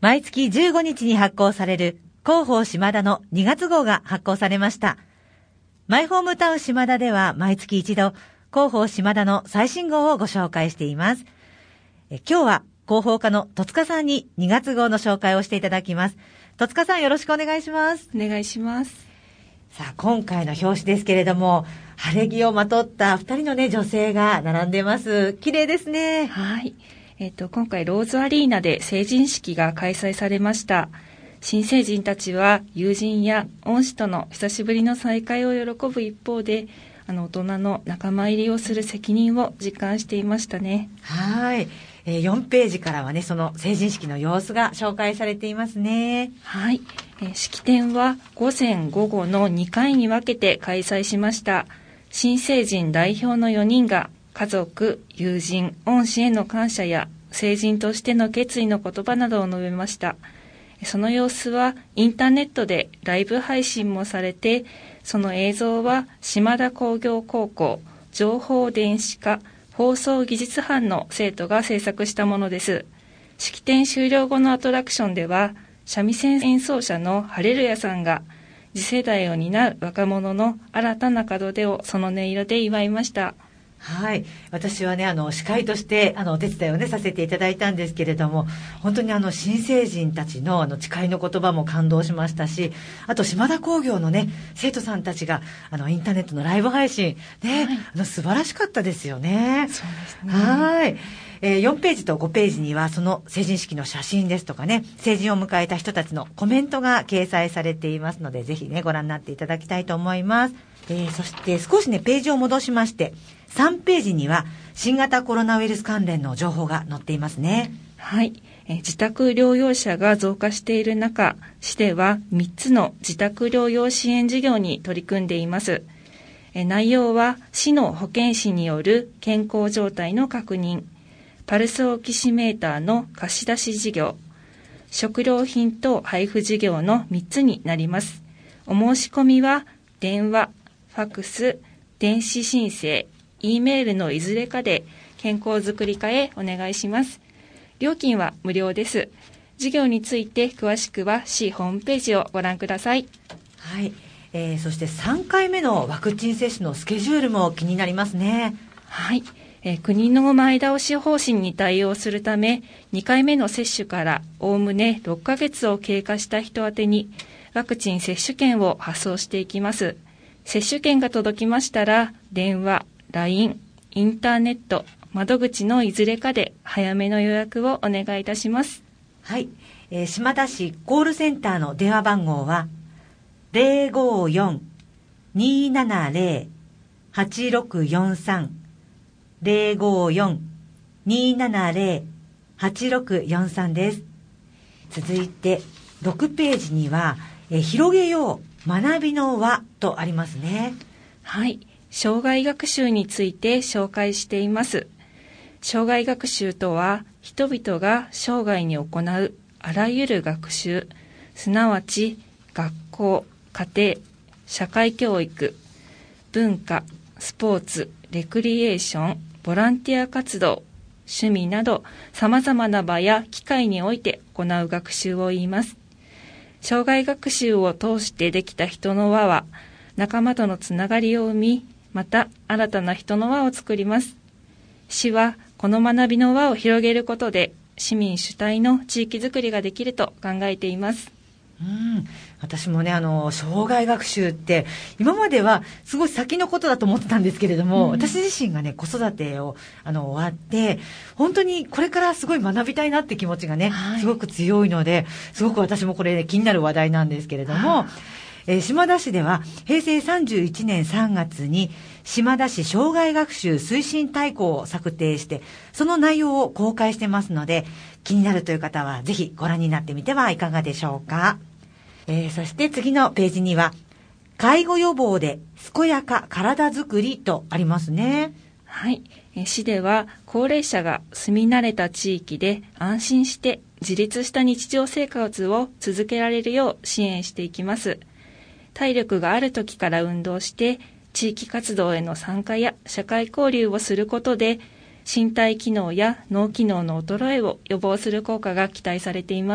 毎月15日に発行される広報島田の2月号が発行されました。マイホームタウン島田では毎月一度、広報島田の最新号をご紹介しています。今日は広報課の戸塚さんに2月号の紹介をしていただきます。戸塚さん、よろしくお願いします。 お願いします。 さあ、今回の表紙ですけれども、晴れ着をまとった2人のね、女性が並んでます。綺麗ですね。 はい。今回ローズアリーナで成人式が開催されました。新成人たちは友人や恩師との久しぶりの再会を喜ぶ一方で、大人の仲間入りをする責任を実感していましたね。 はい。4ページからはね、その成人式の様子が紹介されていますね。 はい。式典は午前午後の2回に分けて開催しました。新成人代表の4人が家族、友人、恩師への感謝や成人としての決意の言葉などを述べました。その様子はインターネットでライブ配信もされて、その映像は島田工業高校情報電子科放送技術班の生徒が制作したものです。式典終了後のアトラクションでは、三味線演奏者のハレルヤさんが次世代を担う若者の新たな門出をその音色で祝いました。 はい。私はね、司会として、お手伝いをね、させていただいたんですけれども、本当に新成人たちの、誓いの言葉も感動しましたし、あと、島田工業のね、生徒さんたちが、インターネットのライブ配信、ね、はい、素晴らしかったですよね。 そうですね。 はい。4ページと5ページには、その成人式の写真ですとかね、成人を迎えた人たちのコメントが掲載されていますので、ぜひね、ご覧になっていただきたいと思います。そして少しね、ページを戻しまして、3ページには新型コロナウイルス関連の情報が載っていますね。 はい。自宅療養者が増加している中、市では3つの自宅療養支援事業に取り組んでいます。内容は市の保健師による健康状態の確認、パルスオキシメーターの貸し出し事業、食料品等配布事業の3つになります。お申し込みは電話、ファクス、電子申請、E メールのいずれかで健康づくり課へお願いします。料金は無料です。事業について詳しくは市ホームページをご覧ください。 はい。そして3回目のワクチン接種のスケジュールも気になりますね。 はい。国の前倒し方針に対応するため、2回目の接種からおおむね6ヶ月を経過した人宛てにワクチン接種券を発送していきます。接種券が届きましたら、電話、LINE、インターネット、窓口のいずれかで早めの予約をお願いいたします。 はい。島田市コールセンターの電話番号は 054-270-8643 054-270-8643 です。続いて6ページには、広げよう学びの輪とありますね。 はい。生涯学習について紹介しています。生涯学習とは、人々が生涯に行うあらゆる学習、すなわち学校、家庭、社会教育、文化、スポーツ、レクリエーション、ボランティア活動、趣味など様々な場や機会において行う学習を言います。生涯学習を通してできた人の輪は、仲間とのつながりを生み、また新たな人の輪を作ります。市はこの学びの輪を広げることで、市民主体の地域づくりができると考えています。 私もね、生涯学習って今まではすごい先のことだと思ってたんですけれども、私自身がね、子育てを終わって本当にこれからすごい学びたいなって気持ちがね、すごく強いので、すごく私もこれ、ね、気になる話題なんですけれども、島田市では平成31年3月に島田市生涯学習推進大綱を策定して、その内容を公開してますので、気になるという方はぜひご覧になってみてはいかがでしょうか。そして次のページには、介護予防で健やか体づくりとありますね。 はい。市では高齢者が住み慣れた地域で安心して自立した日常生活を続けられるよう支援していきます。体力がある時から運動して地域活動への参加や社会交流をすることで身体機能や脳機能の衰えを予防する効果が期待されています。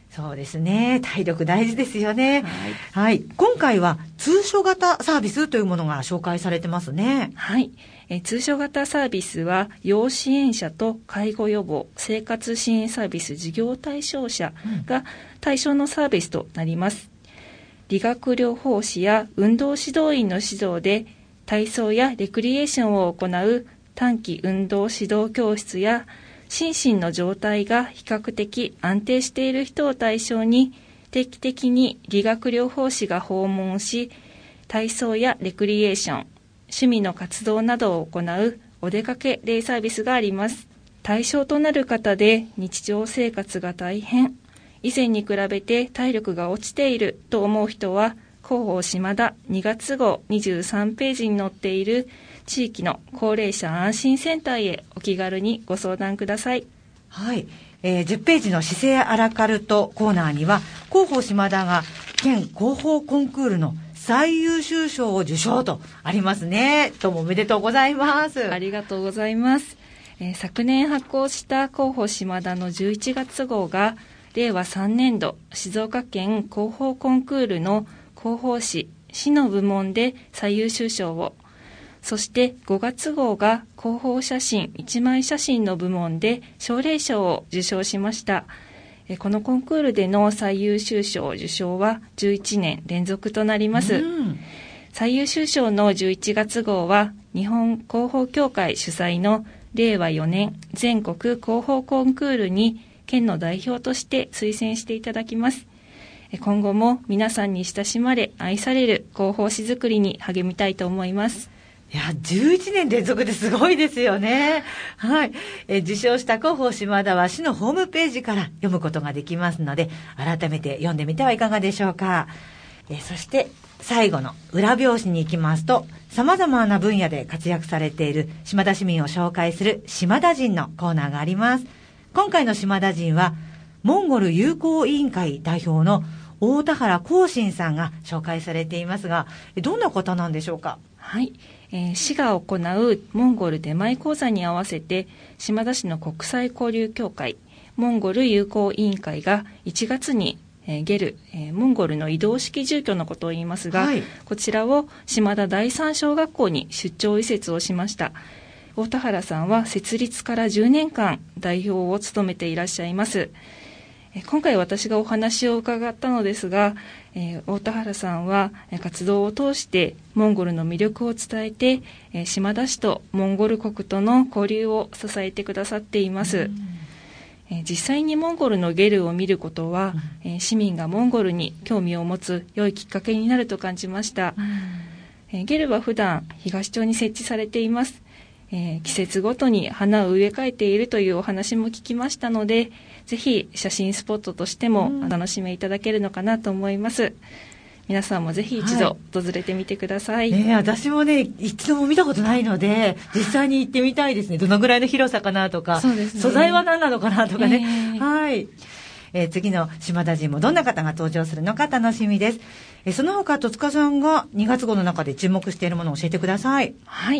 そうですね。体力大事ですよね。はい。今回は通所型サービスというものが紹介されてますね。 はい。通所型サービスは、要支援者と介護予防、生活支援サービス事業対象者が対象のサービスとなります。理学療法士や運動指導員の指導で、体操やレクリエーションを行う短期運動指導教室や、心身の状態が比較的安定している人を対象に、定期的に理学療法士が訪問し、体操やレクリエーション、趣味の活動などを行うお出かけデイサービスがあります。対象となる方で日常生活が大変、以前に比べて体力が落ちていると思う人は、広報島田2月号23ページに載っている地域の高齢者安心センターへお気軽にご相談ください。 はい。10ページの姿勢アラカルトコーナーには、広報島田が県広報コンクールの最優秀賞を受賞とありますね。どうもおめでとうございます。 ありがとうございます。昨年発行した広報島田の11月号が、令和3年度静岡県広報コンクールの広報誌市の部門で最優秀賞を、そして5月号が広報写真1枚写真の部門で奨励賞を受賞しました。このコンクールでの最優秀賞受賞は11年連続となります。最優秀賞の11月号は日本広報協会主催の令和4年全国広報コンクールに県の代表として推薦していただきます。今後も皆さんに親しまれ愛される広報誌作りに励みたいと思います。 いや、11年連続ですごいですよね。はい。受賞した広報島田は市のホームページから読むことができますので、改めて読んでみてはいかがでしょうか。そして最後の裏表紙に行きますと、様々な分野で活躍されている島田市民を紹介する島田人のコーナーがあります。今回の島田人は、モンゴル友好委員会代表の大田原光信さんが紹介されていますが、どんな方なんでしょうか。 はい。市が行うモンゴル出前講座に合わせて、島田市の国際交流協会モンゴル友好委員会が1月にゲル、モンゴルの移動式住居のことを言いますが、はい、こちらを島田第三小学校に出張移設をしました。大田原さんは設立から10年間代表を務めていらっしゃいます。今回私がお話を伺ったのですが、大田原さんは活動を通してモンゴルの魅力を伝えて、島田市とモンゴル国との交流を支えてくださっています。実際にモンゴルのゲルを見ることは、市民がモンゴルに興味を持つ良いきっかけになると感じました。ゲルは普段東町に設置されています。季節ごとに花を植え替えているというお話も聞きましたので、ぜひ写真スポットとしてもお楽しみいただけるのかなと思います。皆さんもぜひ一度訪れてみてください。 私もね、一度も見たことないので、実際に行ってみたいですね。どのぐらいの広さかなとか、 そうですね、 素材は何なのかなとかね。はい。次の島田人もどんな方が登場するのか楽しみです。その他、戸塚さんが2月号の中で注目しているものを教えてください。 はい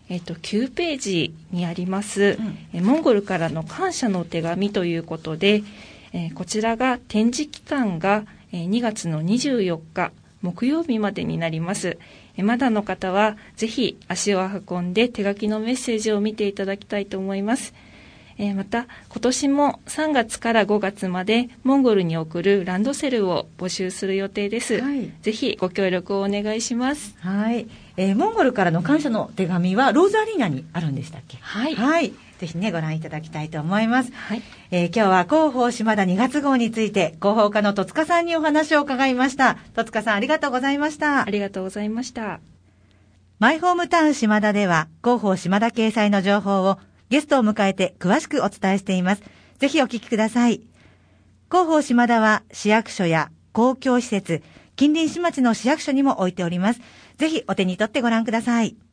。9ページにあります、モンゴルからの感謝の手紙ということで、こちらが展示期間が2月の24日木曜日までになります。まだの方はぜひ足を運んで手書きのメッセージを見ていただきたいと思います。また今年も3月から5月までモンゴルに送るランドセルを募集する予定です。はい、ぜひご協力をお願いします。 はい。モンゴルからの感謝の手紙はローズアリーナにあるんでしたっけ。 はい。 はい。ぜひね、ご覧いただきたいと思います。 はい。 今日は広報島田2月号について広報課の戸塚さんにお話を伺いました。戸塚さんありがとうございました。 ありがとうございました。 マイホームタウン島田では広報島田掲載の情報をゲストを迎えて詳しくお伝えしています。ぜひお聞きください。広報島田は市役所や公共施設、近隣市町の市役所にも置いております。ぜひお手に取ってご覧ください。